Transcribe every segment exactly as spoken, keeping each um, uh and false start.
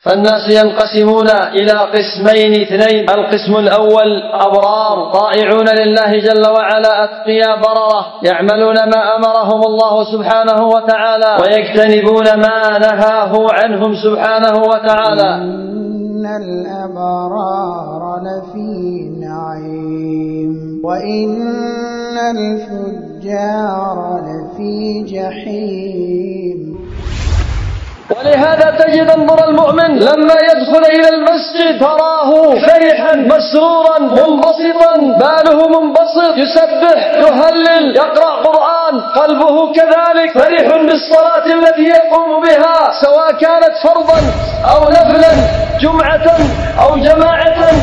فالناس ينقسمون إلى قسمين اثنين: القسم الأول أبرار طائعون لله جل وعلا أتقياء بررة يعملون ما أمرهم الله سبحانه وتعالى ويجتنبون ما نهاه عنهم سبحانه وتعالى. إن الأبرار لفي نعيم وإن الفجار لفي جحيم. ولهذا تجد انظر المؤمن لما يدخل إلى المسجد تراه فرحا مسرورا منبسطا، باله منبسط، يسبح يهلل يقرأ قرآن، قلبه كذلك فرح بالصلاة التي يقوم بها سواء كانت فرضا أو نفلا، جمعة أو جماعة.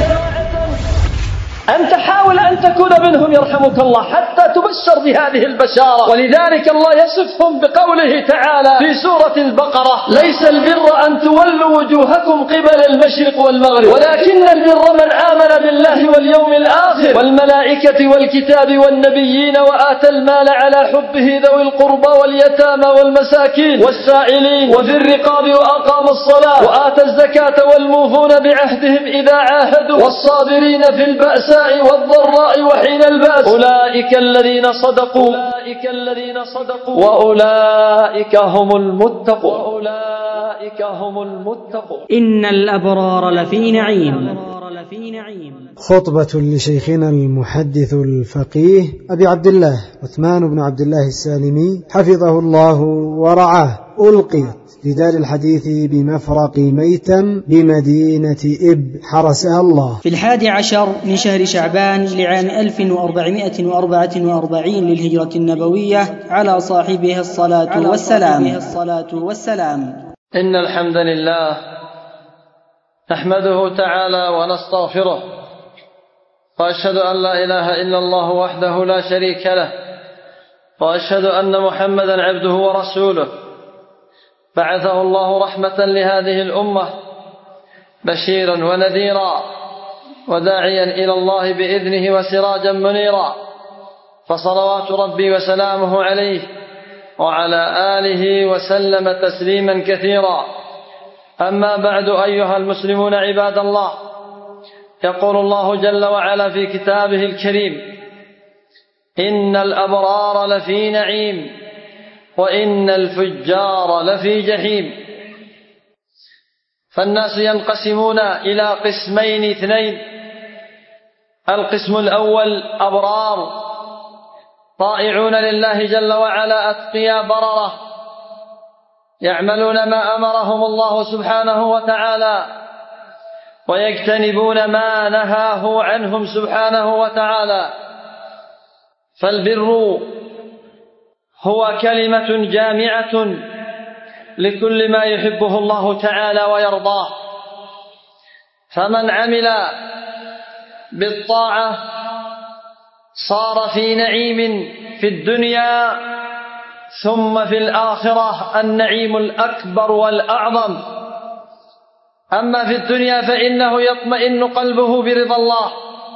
أنت حاول أن تكون منهم يرحمك الله حتى تبشر بهذه البشارة. ولذلك الله يصفهم بقوله تعالى في سورة البقرة: ليس البر أن تولوا وجوهكم قبل المشرق والمغرب ولكن البر من آمن بالله واليوم الآخر والملائكة والكتاب والنبيين وآتى المال على حبه ذوي القربى واليتامى والمساكين والسائلين وفي الرقاب وأقام الصلاة وآتى الزكاة والموفون بعهدهم إذا عاهدوا والصابرين في البأساء والضراء وحين البأس أولئك الذين صدقوا أولئك الذين صدقوا وأولئك هم المتقون وأولئك هم المتقون. إن الأبرار لفي نعيم. خطبة لشيخنا المحدث الفقيه أبي عبد الله عثمان بن عبد الله السالمي حفظه الله ورعاه، ألقيت في دار الحديث بمفرق ميتم بمدينة إب حرسها الله في الحادي عشر من شهر شعبان لعام ألف وأربعمائة وأربعة وأربعين للهجرة النبوية على صاحبه الصلاة والسلام. إن الحمد لله نحمده تعالى ونستغفره، وأشهد أن لا إله إلا الله وحده لا شريك له، وأشهد أن محمدا عبده ورسوله بعثه الله رحمة لهذه الأمة بشيرا ونذيرا وداعيا إلى الله بإذنه وسراجا منيرا، فصلوات ربي وسلامه عليه وعلى آله وسلم تسليما كثيرا. أما بعد، أيها المسلمون عباد الله، يقول الله جل وعلا في كتابه الكريم: إن الأبرار لفي نعيم وإن الفجار لفي جحيم. فالناس ينقسمون إلى قسمين اثنين: القسم الأول أبرار طائعون لله جل وعلا أتقياء بررة يعملون ما أمرهم الله سبحانه وتعالى ويجتنبون ما نهاه عنهم سبحانه وتعالى. فالبر هو كلمة جامعة لكل ما يحبه الله تعالى ويرضاه، فمن عمل بالطاعة صار في نعيم في الدنيا ثم في الآخرة النعيم الأكبر والأعظم. أما في الدنيا فإنه يطمئن قلبه برضا الله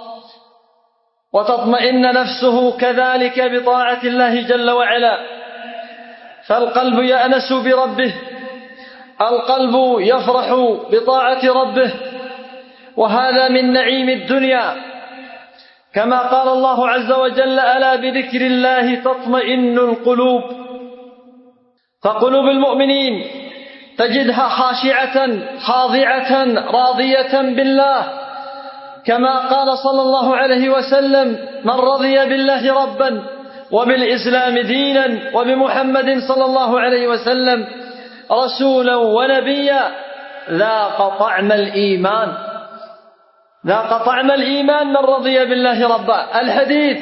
وتطمئن نفسه كذلك بطاعة الله جل وعلا، فالقلب يأنس بربه، القلب يفرح بطاعة ربه، وهذا من نعيم الدنيا. كما قال الله عز وجل: ألا بذكر الله تطمئن القلوب. فقلوب المؤمنين تجدها خاشعة خاضعة راضية بالله، كما قال صلى الله عليه وسلم: من رضي بالله ربا وبالإسلام دينا وبمحمد صلى الله عليه وسلم رسولا ونبيا ذاق طعم الإيمان. ذاق طعم الإيمان من رضي بالله ربا. الحديث: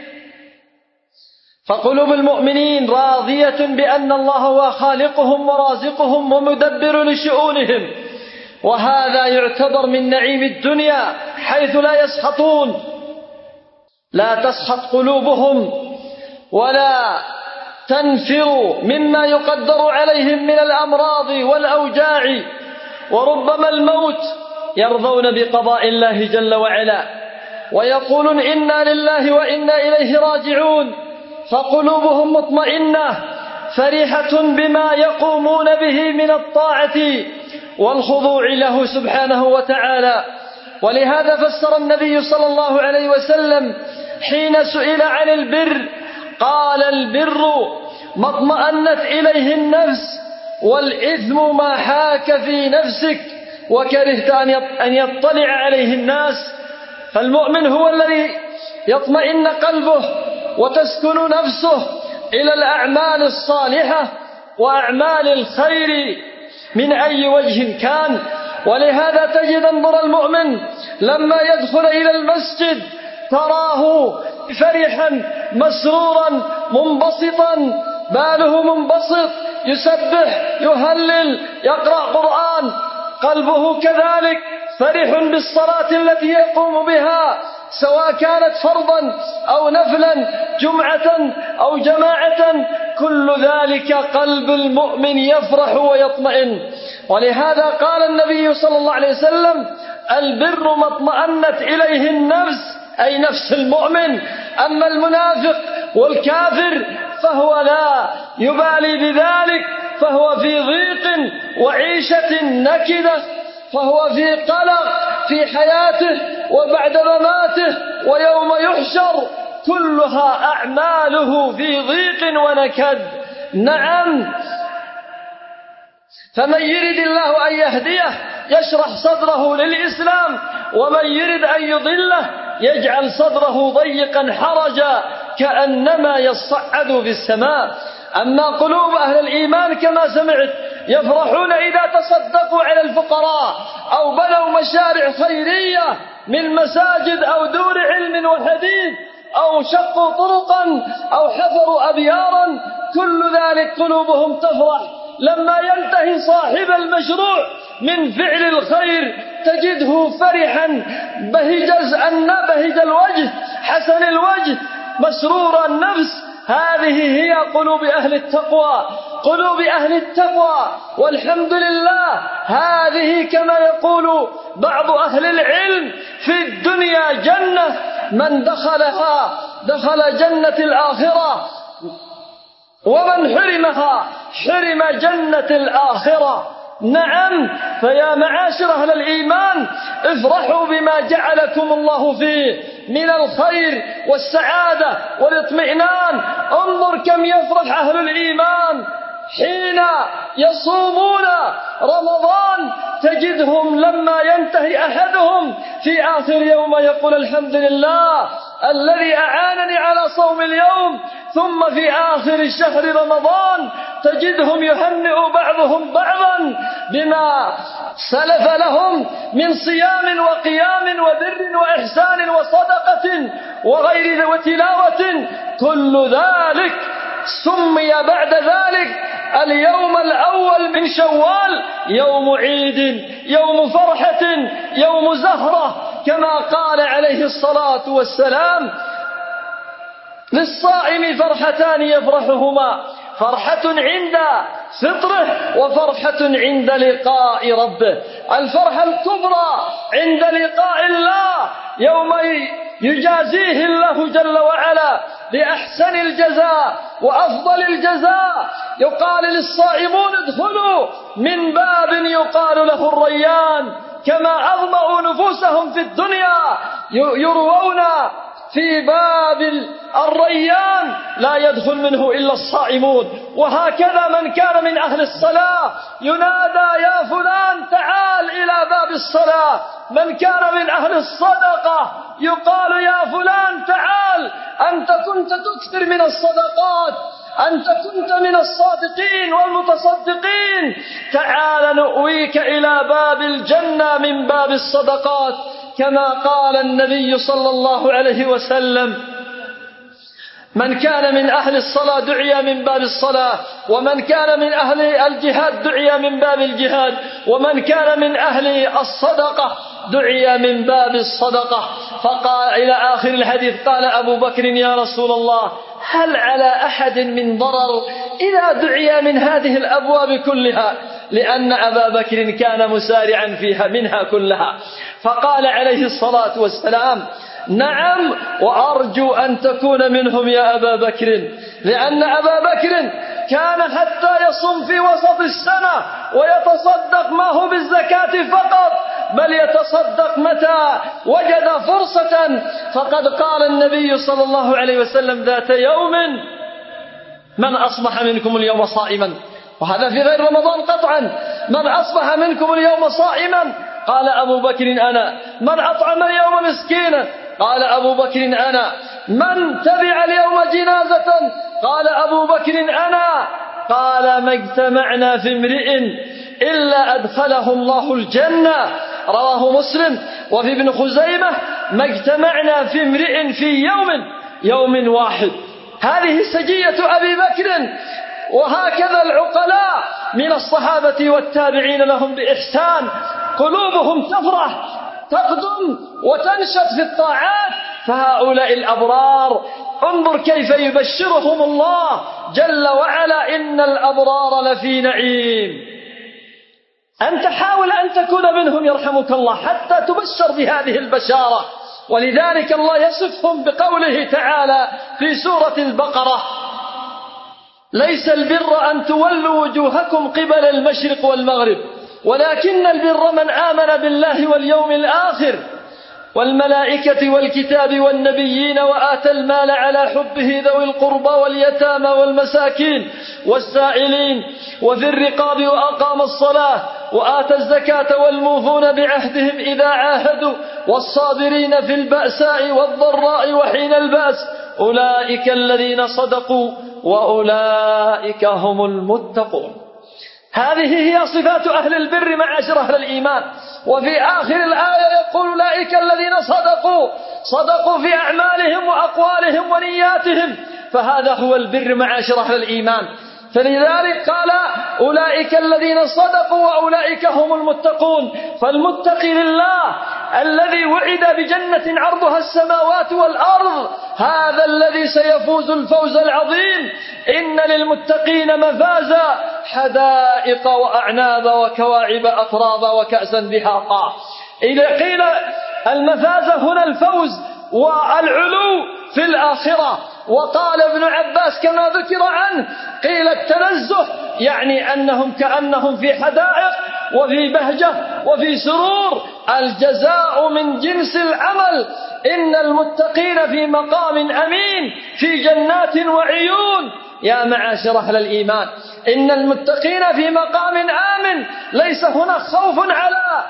فقلوب المؤمنين راضية بأن الله هو خالقهم ورازقهم ومدبر لشؤونهم، وهذا يعتبر من نعيم الدنيا حيث لا يسخطون، لا تسخط قلوبهم ولا تنفر مما يقدر عليهم من الأمراض والأوجاع وربما الموت، يرضون بقضاء الله جل وعلا ويقولون: إنا لله وإنا إليه راجعون. فقلوبهم مطمئنة فرحة بما يقومون به من الطاعة والخضوع له سبحانه وتعالى. ولهذا فسر النبي صلى الله عليه وسلم حين سئل عن البر قال: البر ما اطمأنت إليه النفس، والإثم ما حاك في نفسك وكرهت أن يطلع عليه الناس. فالمؤمن هو الذي يطمئن قلبه وتسكن نفسه إلى الأعمال الصالحة وأعمال الخير من أي وجه كان. ولهذا تجد انظر المؤمن لما يدخل إلى المسجد تراه فرحا مسرورا منبسطا، باله منبسط، يسبح يهلل يقرأ قرآن، قلبه كذلك فرح بالصلاة التي يقوم بها، سواء كانت فرضا أو نفلا، جمعة أو جماعة، كل ذلك قلب المؤمن يفرح ويطمئن. ولهذا قال النبي صلى الله عليه وسلم: البر ما اطمأنت إليه النفس، أي نفس المؤمن. أما المنافق والكافر فهو لا يبالي بذلك، فهو في ضيق وعيشة نكدة، فهو في قلق في حياته وبعد مماته ويوم يحشر، كلها أعماله في ضيق ونكد. نعم، فمن يرد الله أن يهديه يشرح صدره للإسلام، ومن يرد أن يضله يجعل صدره ضيقا حرجا كأنما يصعد في السماء. أما قلوب أهل الإيمان كما سمعت يفرحون إذا تصدقوا على الفقراء أو بنوا مشاريع خيرية من مساجد أو دور علم وحديث أو شقوا طرقا أو حفروا أبيارا، كل ذلك قلوبهم تفرح. لما ينتهي صاحب المشروع من فعل الخير تجده فرحا بهج بهج الوجه حسن الوجه مسرور النفس. هذه هي قلوب أهل التقوى، قلوب أهل التقوى. والحمد لله، هذه كما يقول بعض أهل العلم في الدنيا جنة، من دخلها دخل جنة الآخرة، ومن حرمها حرم جنة الآخرة. نعم، فيا معاشر أهل الإيمان افرحوا بما جعلكم الله فيه من الخير والسعادة والاطمئنان. انظر كم يفرح أهل الإيمان حين يصومون رمضان، تجدهم لما ينتهي أحدهم في آخر يوم يقول: الحمد لله الذي أعانني على صوم اليوم. ثم في آخر شهر رمضان تجدهم يهنئ بعضهم بعضا بما سلف لهم من صيام وقيام وبر وإحسان وصدقة وغير وتلاوة. كل ذلك سمي بعد ذلك اليوم الأول من شوال يوم عيد، يوم فرحة، يوم زهرة، كما قال عليه الصلاة والسلام: للصائم فرحتان يفرحهما، فرحة عند فطره وفرحة عند لقاء ربه. الفرحة الكبرى عند لقاء الله يوم يجازيه الله جل وعلا بأحسن الجزاء وأفضل الجزاء. يقال للصائمون: ادخلوا من باب يقال له الريان. كما أظمأوا نفوسهم في الدنيا يروون في باب الريان لا يدخل منه إلا الصائمون. وهكذا من كان من أهل الصلاة ينادى: يا فلان تعال إلى باب الصلاة. من كان من أهل الصدقة يقال: يا فلان تعال، أنت كنت تكثر من الصدقات، أنت كنت من الصادقين والمتصدقين، تعال نؤويك إلى باب الجنة من باب الصدقات. كما قال النبي صلى الله عليه وسلم: من كان من أهل الصلاة دعي من باب الصلاة، ومن كان من أهل الجهاد دعي من باب الجهاد، ومن كان من أهل الصدقة دعي من باب الصدقة. فقال إلى آخر الحديث: قال أبو بكر: يا رسول الله، هل على أحد من ضرر إذا دعي من هذه الأبواب كلها؟ لأن أبا بكر كان مسارعا فيها منها كلها. فقال عليه الصلاة والسلام: نعم، وأرجو أن تكون منهم يا أبا بكر، لأن أبا بكر كان حتى يصوم في وسط السنة ويتصدق ما هو بالزكاة فقط، بل يتصدق متى وجد فرصة. فقد قال النبي صلى الله عليه وسلم ذات يوم: من أصبح منكم اليوم صائما، وهذا في غير رمضان قطعا، من أصبح منكم اليوم صائما، قال أبو بكر أنا. من أطعم اليوم مسكينا، قال أبو بكر أنا. من تبع اليوم جنازة، قال أبو بكر أنا. قال: ما اجتمعنا في امرئ إلا أدخله الله الجنة، رواه مسلم. وفي ابن خزيمة: ما اجتمعنا في امرئ في يوم يوم واحد. هذه سجية أبي بكر. وهكذا العقلاء من الصحابة والتابعين لهم بإحسان، قلوبهم تفرح تقدم وتنشط في الطاعات. فهؤلاء الأبرار انظر كيف يبشرهم الله جل وعلا: إن الأبرار لفي نعيم. أنت حاول أن تكون منهم يرحمك الله حتى تبشر بهذه البشارة. ولذلك الله يصفهم بقوله تعالى في سورة البقرة: ليس البر أن تولوا وجوهكم قبل المشرق والمغرب، ولكن البر من آمن بالله واليوم الآخر والملائكة والكتاب والنبيين وآتى المال على حبه ذوي القربى واليتامى والمساكين والسائلين وفي الرقاب وأقام الصلاة وآتى الزكاة والموفون بعهدهم إذا عاهدوا والصابرين في البأساء والضراء وحين البأس أولئك الذين صدقوا وأولئك هم المتقون. هذه هي صفات أهل البر معاشر أهل الإيمان. وفي آخر الآية يقول: أولئك الذين صدقوا صدقوا في أعمالهم وأقوالهم ونياتهم. فهذا هو البر معاشر أهل الإيمان. فلذلك قال: أولئك الذين صدقوا وأولئك هم المتقون. فالمتقي لله الذي وعد بجنة عرضها السماوات والأرض، هذا الذي سيفوز الفوز العظيم. إن للمتقين مفازا: حدائق وأعناب وكواعب أترابا وكأسا دهاقا. إذا قيل المفاز هنا الفوز والعلو في الآخرة. وقال ابن عباس كما ذكر عنه: قيل التنزه، يعني أنهم كأنهم في حدائق وفي بهجة وفي سرور، الجزاء من جنس العمل. إن المتقين في مقام أمين في جنات وعيون. يا معاشر أهل الإيمان، إن المتقين في مقام آمن. ليس هنا خوف على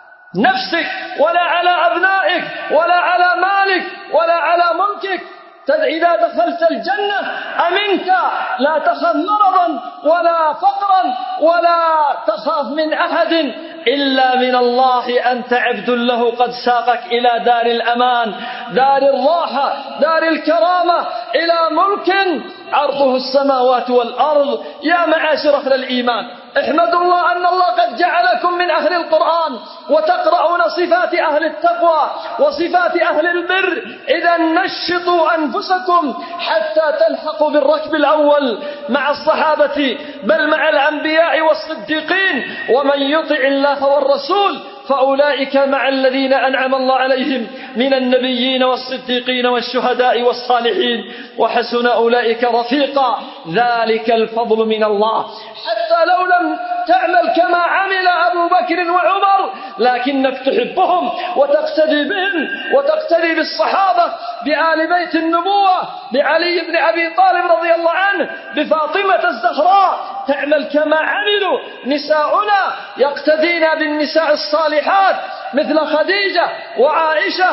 نفسك ولا على أبنائك ولا على مالك ولا على ملكك. إذا دخلت الجنة أمنت، لا تخاف مرضا ولا فقرا ولا تخاف من أحد إلا من الله. أنت عبد له قد ساقك إلى دار الأمان، دار الراحة، دار الكرامة، إلى ملك عرضه السماوات والأرض. يا معاشر أهل الإيمان، احمدوا الله أن الله قد جعلكم من أهل القرآن وتقرؤون صفات أهل التقوى وصفات أهل البر. إذا نشطوا أنفسكم حتى تلحقوا بالركب الأول مع الصحابة، بل مع الأنبياء والصديقين. ومن يطع الله والرسول فأولئك مع الذين أنعم الله عليهم من النبيين والصديقين والشهداء والصالحين، وحسن أولئك رفيقا. ذلك الفضل من الله. حتى لو لم تعمل كما عمل أبو بكر وعمر، لكنك تحبهم وتقتدي بهم وتقتدي بالصحابة، بآل بيت النبوة، بعلي بن أبي طالب رضي الله عنه، بفاطمة الزهراء، تعمل كما عملوا نساؤنا، يقتدين بالنساء الصالحات مثل خديجة وعائشة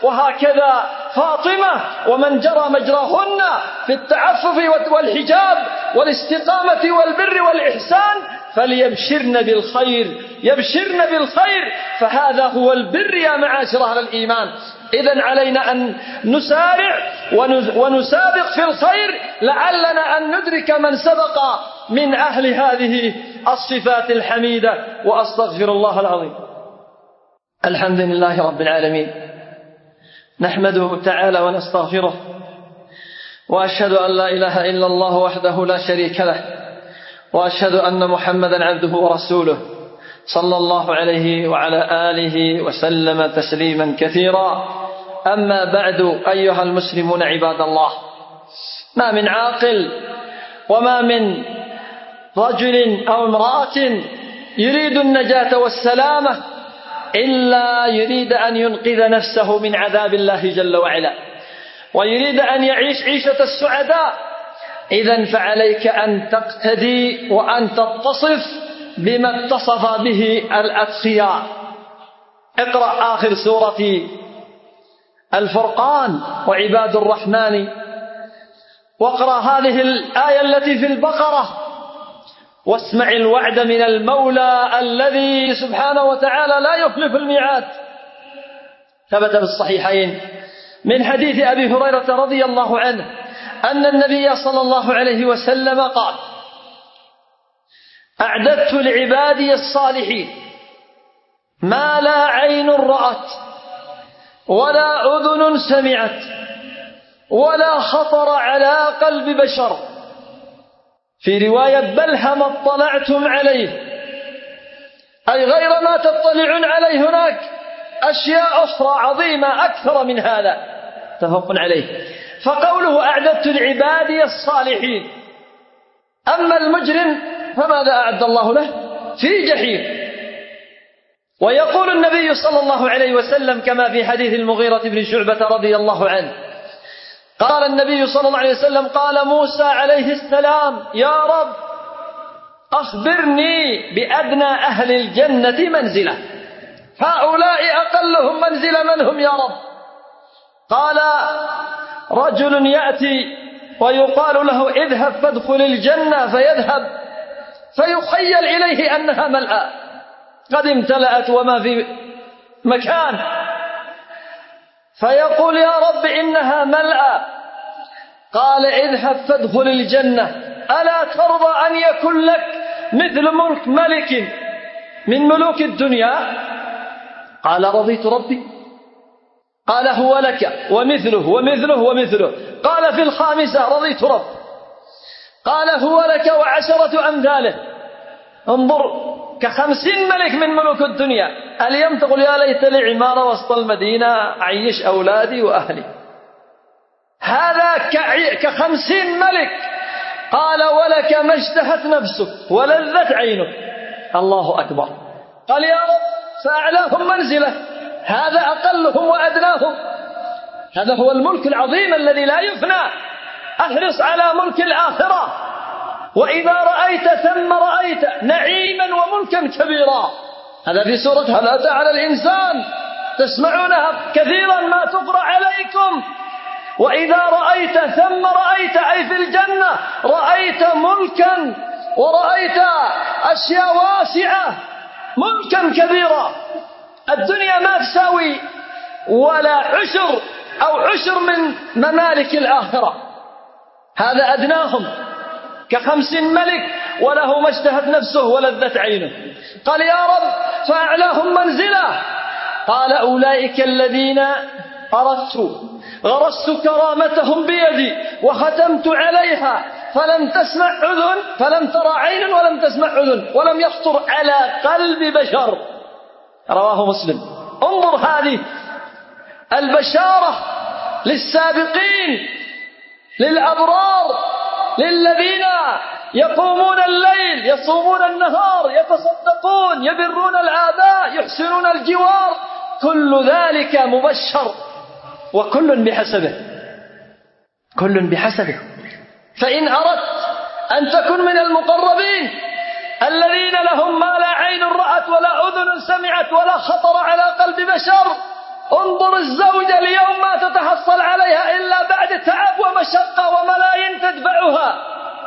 وهكذا فاطمة ومن جرى مجراهن في التعفف والحجاب والاستقامة والبر والإحسان، فليبشرن بالخير، يبشرن بالخير. فهذا هو البر يا معاشر أهل الإيمان. إذن علينا أن نسارع ونسابق في الخير، لعلنا أن ندرك من سبق من أهل هذه الصفات الحميدة. وأستغفر الله العظيم. الحمد لله رب العالمين، نحمده تعالى ونستغفره، وأشهد أن لا إله إلا الله وحده لا شريك له، وأشهد أن محمدا عبده ورسوله، صلى الله عليه وعلى آله وسلم تسليما كثيرا. أما بعد، أيها المسلمون عباد الله، ما من عاقل وما من رجل أو امرأة يريد النجاة والسلامة إلا يريد أن ينقذ نفسه من عذاب الله جل وعلا، ويريد أن يعيش عيشة السعداء، إذن فعليك أن تقتدي وأن تتصف بما اتصف به الأتقياء. اقرأ آخر سورة الفرقان وعباد الرحمن، واقرأ هذه الآية التي في البقرة، واسمع الوعد من المولى الذي سبحانه وتعالى لا يخلف الميعاد. ثبت في الصحيحين من حديث أبي هريرة رضي الله عنه أن النبي صلى الله عليه وسلم قال: أعددت لعبادي الصالحين ما لا عين رأت ولا أذن سمعت ولا خطر على قلب بشر، في رواية بل هم اطلعتم عليه، أي غير ما تطلعون عليه هناك أشياء أخرى عظيمة أكثر من هذا، متفق عليه. فقوله أعددت لعبادي الصالحين، أما المجرم فماذا أعد الله له؟ في جحيم. ويقول النبي صلى الله عليه وسلم كما في حديث المغيرة بن شعبة رضي الله عنه، قال النبي صلى الله عليه وسلم: قال موسى عليه السلام: يا رب أخبرني بأدنى أهل الجنة منزلة، هؤلاء أقلهم منزلة من هم يا رب؟ قال: رجل يأتي ويقال له اذهب فادخل الجنة، فيذهب فيخيل إليه أنها ملأى قد امتلأت وما في مكان، فيقول: يا رب إنها ملأى. قال: اذهب فادخل الجنة، ألا ترضى أن يكون لك مثل ملك ملك من ملوك الدنيا؟ قال: رضيت ربي. قال: هو لك ومثله ومثله ومثله. قال في الخامسة: رضيت رب. قال: هو لك وعشرة أمثاله. انظر، كخمسين ملك من ملوك الدنيا. اليوم تقول يا ليت لي عمارة وسط المدينة أعيش أولادي وأهلي، هذا كخمسين ملك. قال: ولك ما اشتهت نفسك ولذت عينك. الله أكبر. قال: يا رب فأعلاهم منزلة، هذا أقلهم وأدناهم. هذا هو الملك العظيم الذي لا يفنى. أحرص على ملك الآخرة، وإذا رأيت ثم رأيت نعيما وملكا كبيرا. هذا في سورة هل أتى على الإنسان، تسمعونها كثيرا ما تقرأ عليكم. وإذا رأيت ثم رأيت، أي في الجنة رأيت ملكا ورأيت أشياء واسعة، ملكا كبيرا. الدنيا ما تساوي ولا عشر أو عشر من ممالك الآخرة. هذا أدناهم كخمس ملك، وله ما اشتهت نفسه ولذت عينه. قال: يا رب فأعلاهم منزلة. قال: أولئك الذين أردت غرست كرامتهم بيدي وختمت عليها فلم تسمع أذن فلم ترى عين ولم تسمع أذن ولم يخطر على قلب بشر. رواه مسلم. انظر هذه البشارة للسابقين، للأبرار، للذين يقومون الليل يصومون النهار يتصدقون يبرون الآباء يحسنون الجوار، كل ذلك مبشر، وكل بحسبه، كل بحسبه. فإن أردت أن تكون من المقربين الذين لهم ما لا عين رأت ولا أذن سمعت ولا خطر على قلب بشر، انظر الزوجة اليوم ما تتحصل عليها إلا بعد تعب ومشقة وملايين تدفعها.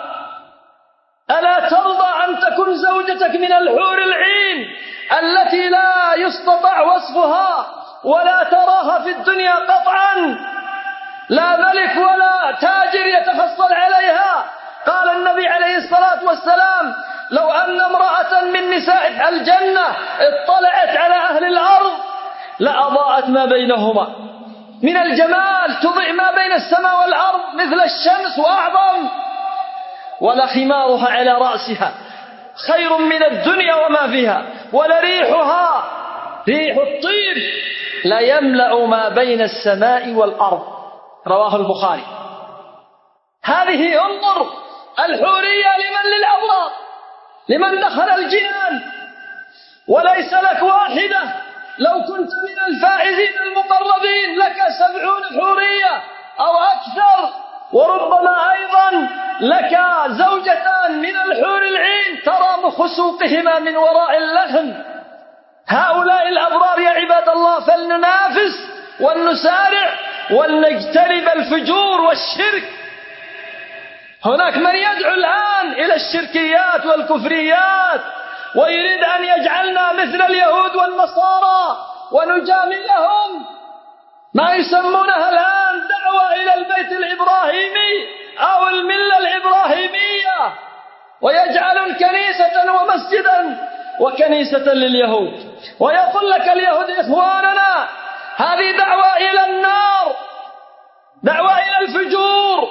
ألا ترضى أن تكون زوجتك من الحور العين التي لا يستطاع وصفها ولا تراها في الدنيا قطعا، لا ملك ولا تاجر يتحصل عليها؟ قال النبي عليه الصلاة والسلام: لو أن امرأة من نساء الجنة اطلعت على أهل الأرض لأضاءت ما بينهما من الجمال، تضيء ما بين السماء والأرض مثل الشمس وأعظم، ولخمارها على رأسها خير من الدنيا وما فيها، ولريحها ريح الطيب لا يملأ ما بين السماء والأرض. رواه البخاري. هذه انظر الحورية لمن؟ للأبرار. لمن دخل الجنان، وليس لك واحدة. لو كنت من الفائزين المقربين لك سبعون حورية أو أكثر، وربما أيضا لك زوجتان من الحور العين ترى مخسوقهما من وراء اللحم. هؤلاء الأبرار يا عباد الله، فلننافس ولنسارع ولنجتنب الفجور والشرك. هناك من يدعو الآن إلى الشركيات والكفريات ويريد أن يجعلنا مثل اليهود والنصارى ونجاملهم، ما يسمونها الآن دعوة إلى البيت الإبراهيمي أو الملة الإبراهيمية، ويجعلون كنيسة ومسجدا وكنيسة لليهود، ويقول لك اليهود إخواننا. هذه دعوة إلى النار، دعوة إلى الفجور.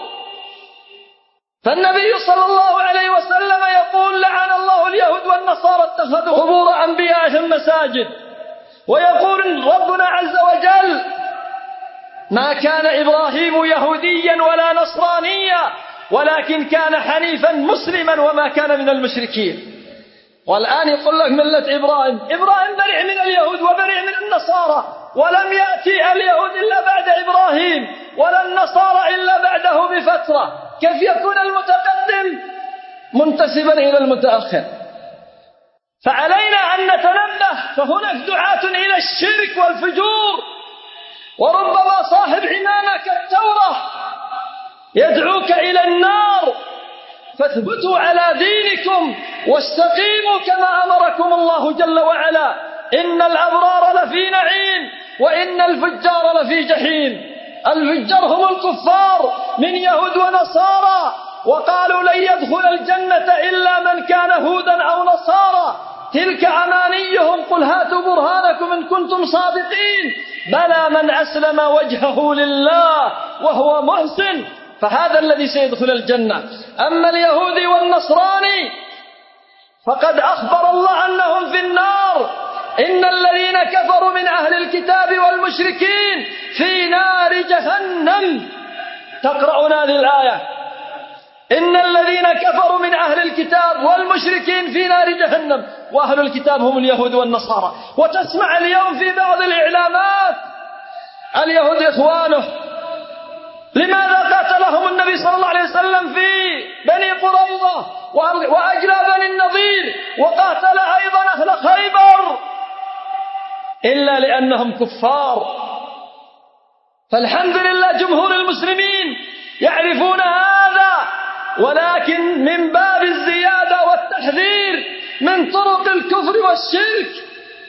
فالنبي صلى الله عليه وسلم يقول لعن الله اليهود والنصارى اتخذوا قبور أنبيائهم مساجد. ويقول ربنا عز وجل: ما كان إبراهيم يهوديا ولا نصرانيا ولكن كان حنيفا مسلما وما كان من المشركين. والآن يقول لك ملة إبراهيم. إبراهيم برئ من اليهود وبرئ من النصارى، ولم يأتي اليهود إلا بعد إبراهيم ولا النصارى إلا بعده بفترة. كيف يكون المتقدم منتسبا إلى المتأخر؟ فعلينا أن نتنبه، فهناك دعاة إلى الشرك والفجور، وربما صاحب عمامة كالتوراة يدعوك إلى النار. فاثبتوا على دينكم واستقيموا كما أمركم الله جل وعلا. إن الأبرار لفي نعيم وإن الفجار لفي جحيم. الفجار هم الكفار من يهود ونصارى، وقالوا لن يدخل الجنة إلا من كان هودا أو نصارى. تلك أمانيهم، قل هاتوا برهانكم إن كنتم صادقين. بلى من أسلم وجهه لله وهو محسن فهذا الذي سيدخل الجنة. أما اليهودي والنصراني فقد أخبر الله أنهم في النار. إن الذين كفروا من أهل الكتاب والمشركين في نار جهنم. تقرؤون هذه الآية: إن الذين كفروا من أهل الكتاب والمشركين في نار جهنم. وأهل الكتاب هم اليهود والنصارى. وتسمع اليوم في بعض الإعلامات اليهود إخوانه. لماذا قاتلهم النبي صلى الله عليه وسلم في بني قريظة وأجلى بني النضير، وقاتل أيضا أهل خيبر؟ إلا لأنهم كفار. فالحمد لله جمهور المسلمين يعرفون هذا، ولكن من باب الزيادة والتحذير من طرق الكفر والشرك.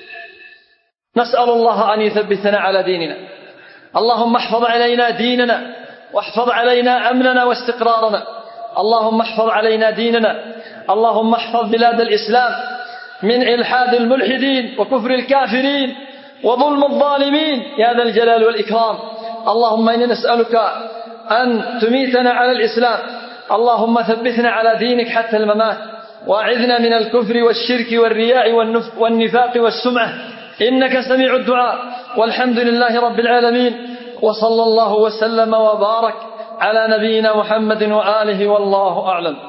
نسأل الله أن يثبتنا على ديننا. اللهم احفظ علينا ديننا واحفظ علينا أمننا واستقرارنا. اللهم احفظ علينا ديننا. اللهم احفظ بلاد الإسلام من إلحاد الملحدين وكفر الكافرين وظلم الظالمين يا ذا الجلال والإكرام. اللهم إنا نسألك أن تميتنا على الإسلام. اللهم ثبتنا على دينك حتى الممات، وأعذنا من الكفر والشرك والرياء والنفاق والسمعة، إنك سميع الدعاء. والحمد لله رب العالمين، وصلى الله وسلم وبارك على نبينا محمد وآله، والله أعلم.